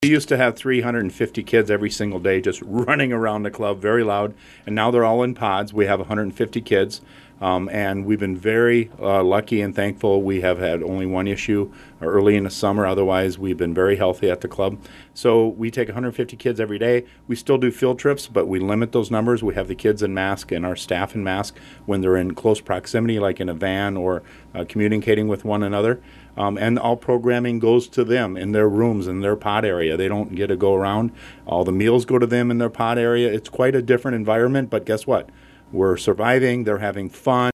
We used to have 350 kids every single day just running around the club, very loud, and now they're all in pods. We have 150 kids, and we've been very lucky and thankful. We have had only one issue early in the summer. Otherwise, we've been very healthy at the club. So we take 150 kids every day. We still do field trips, but we limit those numbers. We have the kids in mask and our staff in mask when they're in close proximity, like in a van or communicating with one another. And all programming goes to them in their rooms, in their pod area. They don't get to go around. All the meals go to them in their pod area. It's quite a different environment, but guess what? We're surviving. They're having fun.